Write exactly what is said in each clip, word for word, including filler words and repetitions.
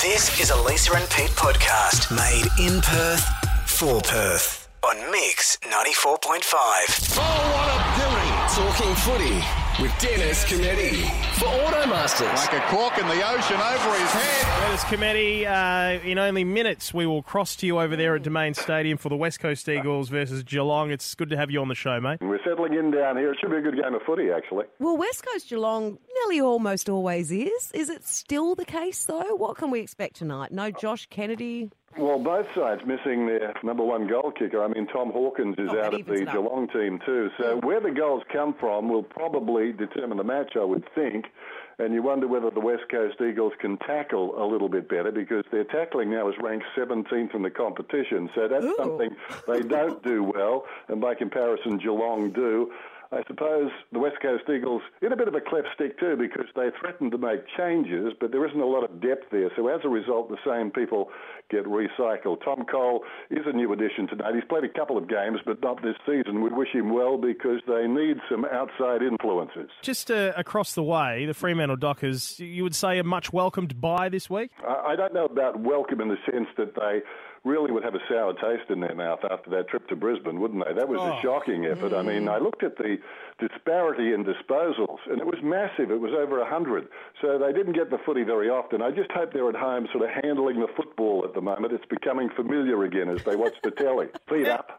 This is a Lisa and Pete podcast made in Perth for Perth on Mix ninety-four point five. Oh, what a beauty! Talking footy with Dennis Cometti for Automasters. Like a cork in the ocean over his head. Dennis Cometti, uh, in only minutes we will cross to you over there at Domain Stadium for the West Coast Eagles versus Geelong. It's good to have you on the show, mate. We're settling in down here. It should be a good game of footy, actually. Well, West Coast Geelong nearly almost always is. Is it still the case, though? What can we expect tonight? No Josh Kennedy? Well, both sides missing their number one goal kicker. I mean, Tom Hawkins is Oh, that out of evens the it up. Geelong team too. So where the goals come from will probably determine the match, I would think. And you wonder whether the West Coast Eagles can tackle a little bit better because their tackling now is ranked seventeenth in the competition. So that's Ooh. something they don't do well, and by comparison, Geelong do. I suppose the West Coast Eagles in a bit of a cleft stick too because they threatened to make changes, but there isn't a lot of depth there. So as a result, the same people get recycled. Tom Cole is a new addition tonight. He's played a couple of games, but not this season. We'd wish him well because they need some outside influences. Just uh, across the way, the Fremantle Dockers, you would say, are much welcomed bye this week? I I don't know about welcome in the sense that they really would have a sour taste in their mouth after that trip to Brisbane, wouldn't they? That was Oh. a shocking effort. I mean, I looked at the disparity in disposals, and it was massive. It was over one hundred. So they didn't get the footy very often. I just hope they're at home sort of handling the football at the moment. It's becoming familiar again as they watch the telly. Feet up.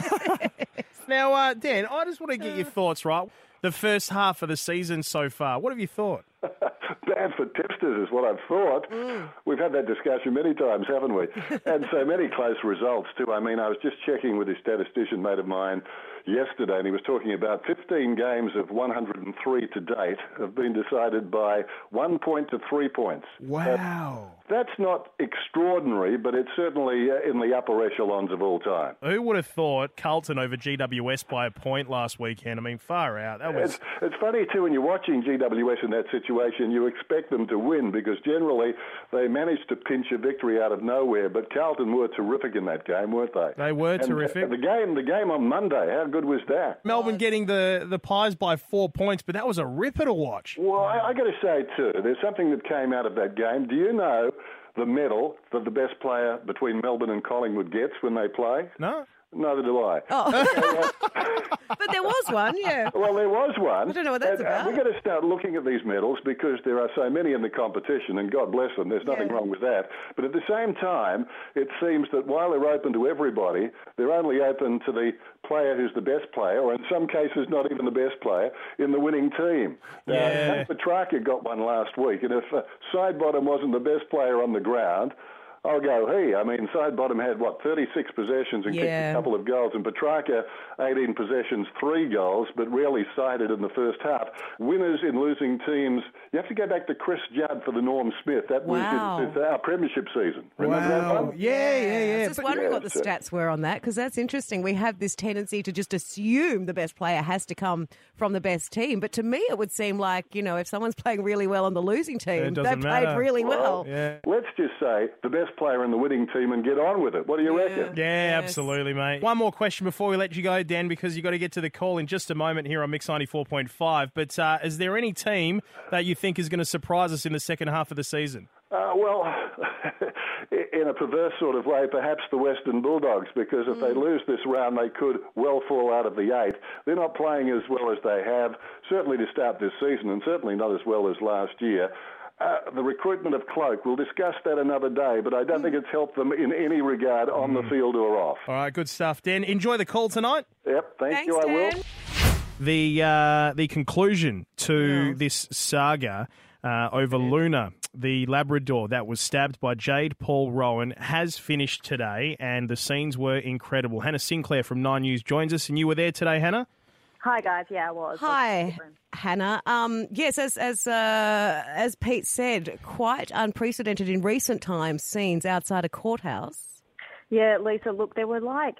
Now, uh, Dan, I just want to get your thoughts, right? The first half of the season so far. What have you thought? Bad for tipsters is what I've thought. Mm. We've had that discussion many times, haven't we? And so many close results too. I mean, I was just checking with a statistician mate of mine yesterday, and he was talking about fifteen games of one hundred three to date have been decided by one point to three points. Wow. That's not extraordinary, but it's certainly uh, in the upper echelons of all time. Who would have thought Carlton over G W S by a point last weekend? I mean, far out. That was... It's, it's funny, too, when you're watching G W S in that situation, you expect them to win because generally they managed to pinch a victory out of nowhere. But Carlton were terrific in that game, weren't they? They were And terrific. The game, the game on Monday, how good was that? Melbourne getting the, the Pies by four points, but that was a ripper to watch. Well, I, I got to say, too, there's something that came out of that game. Do you know the medal that the best player between Melbourne and Collingwood gets when they play? No? Neither do I. Oh. But there was one, yeah. Well, there was one. I don't know what that's and, uh, about. We've got to start looking at these medals because there are so many in the competition, and God bless them, there's nothing Yeah. wrong with that. But at the same time, it seems that while they're open to everybody, they're only open to the player who's the best player, or in some cases not even the best player, in the winning team. Now, Yeah. Nate Petrarca got one last week, and if uh, Sidebottom wasn't the best player on the ground, I'll go he. I mean, Sidebottom had, what, thirty-six possessions and kicked Yeah. a couple of goals, and Petrarca, eighteen possessions, three goals, but rarely sided in the first half. Winners in losing teams, you have to go back to Chris Judd for the Norm Smith. That Wow. was his, his, our premiership season. Remember that Wow. one? Yeah, yeah, yeah. I was just But- wondering Yeah, what the so- stats were on that because that's interesting. We have this tendency to just assume the best player has to come from the best team. But to me, it would seem like, you know, if someone's playing really well on the losing team, It they doesn't played matter. really well. Yeah. Let's just say the best player in the winning team and get on with it. What do you reckon? Yeah, Yes. absolutely, mate. One more question before we let you go, Dan, because you've got to get to the call in just a moment here on Mix ninety-four point five. But uh, is there any team that you think is going to surprise us in the second half of the season? Uh, well, in a perverse sort of way, perhaps the Western Bulldogs, because if they lose this round, they could well fall out of the eight. They're not playing as well as they have, certainly to start this season, and certainly not as well as last year. Uh, the recruitment of Cloak, we'll discuss that another day, but I don't think it's helped them in any regard on the field or off. All right, good stuff, Dan. Enjoy the call tonight. Yep, thank Thanks, you, I will. Dan. The uh, the conclusion to Yeah. this saga uh, over Luna, the Labrador that was stabbed by Jade Paul Rowan, has finished today, and the scenes were incredible. Hannah Sinclair from Nine News joins us, and you were there today, Hannah? Hi guys, yeah, I was. Hi, Hannah. Um, yes, as as uh, as Pete said, quite unprecedented in recent times. Scenes outside a courthouse. Yeah, Lisa. Look, there were like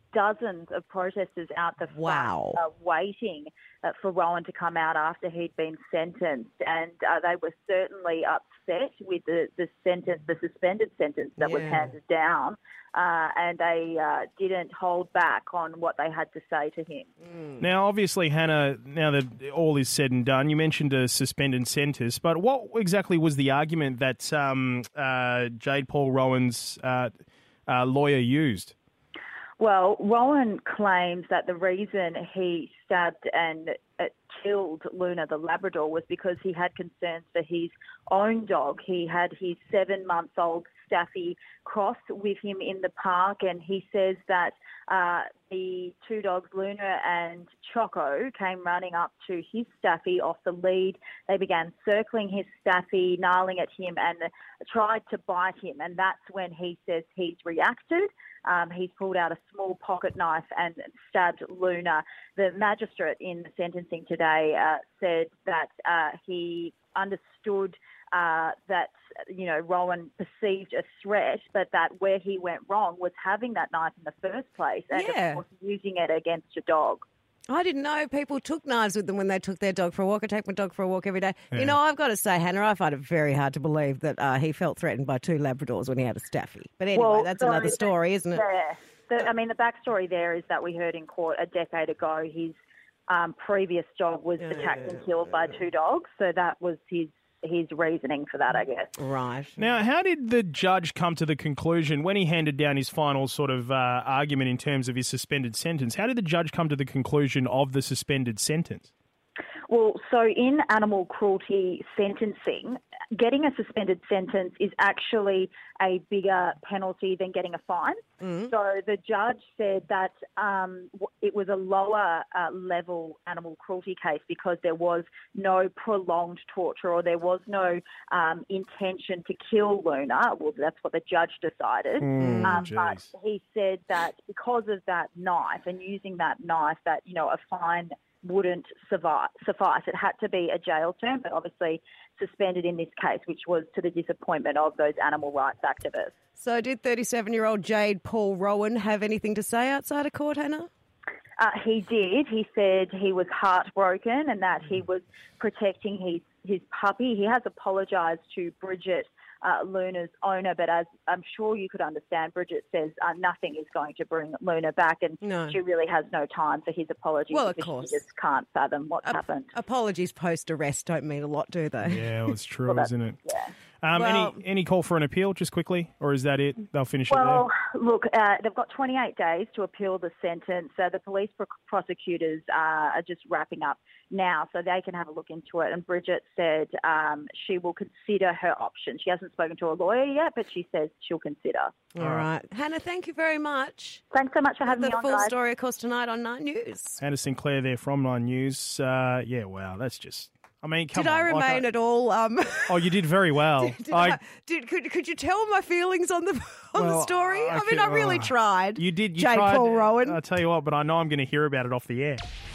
dozens of protesters out the front Wow. uh, waiting uh, for Rowan to come out after he'd been sentenced. And uh, they were certainly upset with the, the sentence, the suspended sentence that was Yeah. handed down. Uh, and they uh, didn't hold back on what they had to say to him. Now, obviously, Hannah, now that all is said and done, you mentioned a suspended sentence, but what exactly was the argument that um, uh, Jade Paul Rowan's uh, uh, lawyer used? Well, Rowan claims that the reason he stabbed and uh, killed Luna the Labrador was because he had concerns for his own dog. He had his seven-month-old Staffy cross with him in the park, and he says that uh, the two dogs, Luna and Choco, came running up to his Staffy off the lead. They began circling his Staffy, gnarling at him, and tried to bite him, and that's when he says he's reacted. Um, he's pulled out a small pocket knife and stabbed Luna. The magistrate in the sentencing today uh, said that uh, he understood uh, that, you know, Rowan perceived a threat, but that where he went wrong was having that knife in the first place and, Yeah. of course, using it against a dog. I didn't know people took knives with them when they took their dog for a walk. I take my dog for a walk every day. You know, I've got to say, Hannah, I find it very hard to believe that uh, he felt threatened by two Labradors when he had a Staffy. But anyway, Well, that's so another story, isn't it? Yeah. The, I mean, the backstory there is that we heard in court a decade ago his um, previous dog was attacked and killed by two dogs, so that was his his reasoning for that, I guess. Right. Now, how did the judge come to the conclusion when he handed down his final sort of uh, argument in terms of his suspended sentence? How did the judge come to the conclusion of the suspended sentence? Well, so in animal cruelty sentencing, getting a suspended sentence is actually a bigger penalty than getting a fine. Mm. So the judge said that um, w- it was a lower uh, level animal cruelty case because there was no prolonged torture or there was no um, intention to kill Luna. Well, that's what the judge decided. Mm, um, but jeez. he said that because of that knife and using that knife, that, you know, a fine wouldn't survive, suffice. It had to be a jail term, but obviously suspended in this case, which was to the disappointment of those animal rights activists. So did thirty-seven-year-old Jade Paul Rowan have anything to say outside of court, Hannah? Uh, he did. He said he was heartbroken and that he was protecting his, his puppy. He has apologised to Bridget, uh, Luna's owner, but as I'm sure you could understand, Bridget says uh, nothing is going to bring Luna back, and No. she really has no time for his apologies. Well, of because course. She just can't fathom what's Ap- happened. Apologies post-arrest don't mean a lot, do they? Yeah, well, it's true, Well, that's- isn't it? Yeah. Um, Well- any any call for an appeal, just quickly, or is that it? They'll finish Well, it look, uh, they've got twenty-eight days to appeal the sentence. Uh, the police pro- prosecutors uh, are just wrapping up now, so they can have a look into it. And Bridget said um, she will consider her options. She hasn't spoken to a lawyer yet, but she says she'll consider. All right. Hannah, thank you very much. Thanks so much for having The me on, full guys. story, of course, tonight on Nine News. there. Hannah Sinclair there from Nine News. Uh, yeah, wow, that's just... I mean, come Did I on. like remain I- at all? Um, Oh, you did very well. did I, did, could, could you tell my feelings on the on the Well, story? I, I mean, I can- really uh, tried. You did. You Jade tried, Paul Rowan. I'll tell you what, but I know I'm going to hear about it off the air.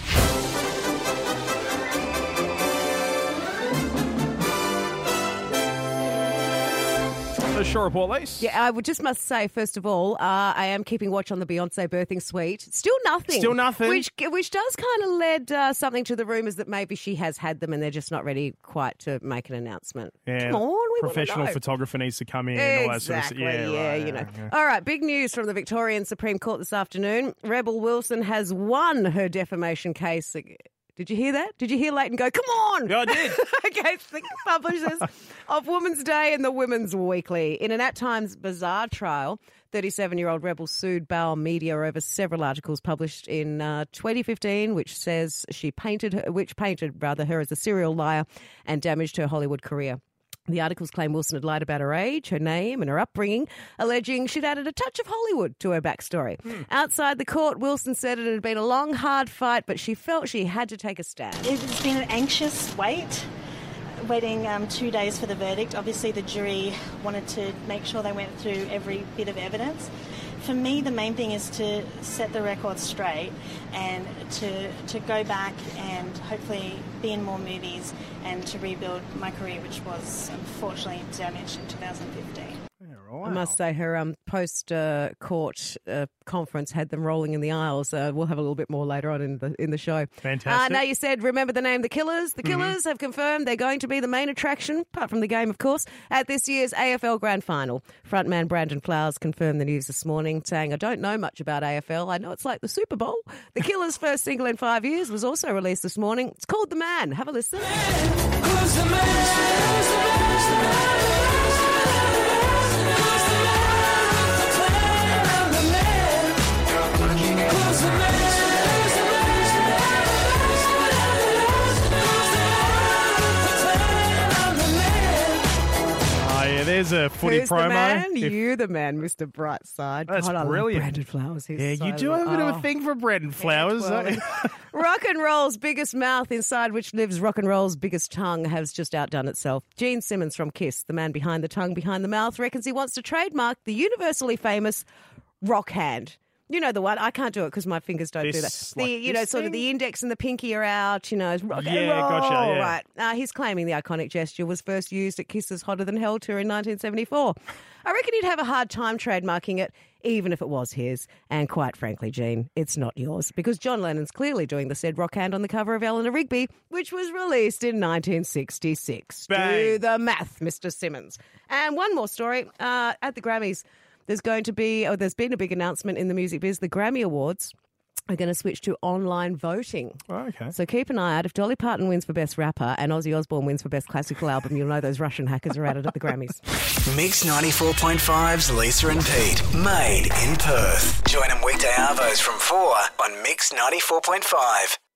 The Shore Report, Lise. Yeah, I would just must say, first of all, uh, I am keeping watch on the Beyonce birthing suite. Still nothing. Still nothing. Which which does kind of lead uh, something to the rumours that maybe she has had them and they're just not ready quite to make an announcement. Yeah, Come on, we wanna professional know. photographer needs to come in and all that sort of Exactly, stuff. yeah, right, you know. yeah. All right, big news from the Victorian Supreme Court this afternoon. Rebel Wilson has won her defamation case. Did you hear that? Did you hear Leighton go, come on? Yeah, I did. Against the publishers of Women's Day and the Women's Weekly. In an at times bizarre trial, thirty-seven-year-old Rebel sued Bauer Media over several articles published in uh, twenty fifteen, which says she painted her, which painted rather her as a serial liar and damaged her Hollywood career. The articles claim Wilson had lied about her age, her name and her upbringing, alleging she'd added a touch of Hollywood to her backstory. Hmm. Outside the court, Wilson said it had been a long, hard fight, but she felt she had to take a stand. It's been an anxious wait, waiting um, two days for the verdict. Obviously, the jury wanted to make sure they went through every bit of evidence. For me, the main thing is to set the record straight and to to go back and hopefully be in more movies and to rebuild my career, which was unfortunately damaged in two thousand fifteen. Yeah, right. must say her um, post-court uh, uh, conference had them rolling in the aisles. Uh, we'll have a little bit more later on in the in the show. Fantastic. Uh, now, you said, remember the name The Killers? The Killers mm-hmm. have confirmed they're going to be the main attraction, apart from the game, of course, at this year's A F L Grand Final. Frontman Brandon Flowers confirmed the news this morning, saying, I don't know much about A F L. I know it's like the Super Bowl. The Killers' first single in five years was also released this morning. It's called The Man. Have a listen. Who's the man? Who's the man? Who's the man? There's a footy Who's promo. The man? If, you the man, Mister Brightside. That's God, I brilliant. love Brandon Flowers. He's yeah, so you do have a bit of oh. a thing for Brandon Flowers. Rock and roll's biggest mouth, inside which lives rock and roll's biggest tongue, has just outdone itself. Gene Simmons from Kiss, the man behind the tongue, behind the mouth, reckons he wants to trademark the universally famous rock hand. You know the one. I can't do it because my fingers don't this, do that. like The you know thing? sort of the index and the pinky are out. You know, rock yeah, and roll. gotcha. Yeah. Right. Uh, he's claiming the iconic gesture was first used at Kiss's Hotter Than Hell tour in nineteen seventy-four. I reckon he'd have a hard time trademarking it, even if it was his. And quite frankly, Gene, it's not yours, because John Lennon's clearly doing the said rock hand on the cover of Eleanor Rigby, which was released in nineteen sixty-six. Bang. Do the math, Mister Simmons. And one more story. Uh, at the Grammys, there's going to be, or there's been a big announcement in the music biz. The Grammy Awards are going to switch to online voting. Oh, okay. So keep an eye out. If Dolly Parton wins for Best Rapper and Ozzy Osbourne wins for Best Classical Album, you'll know those Russian hackers are at it at the Grammys. Mix ninety-four point five's Lisa and Pete, made in Perth. Join them weekday arvos from four on Mix ninety-four point five.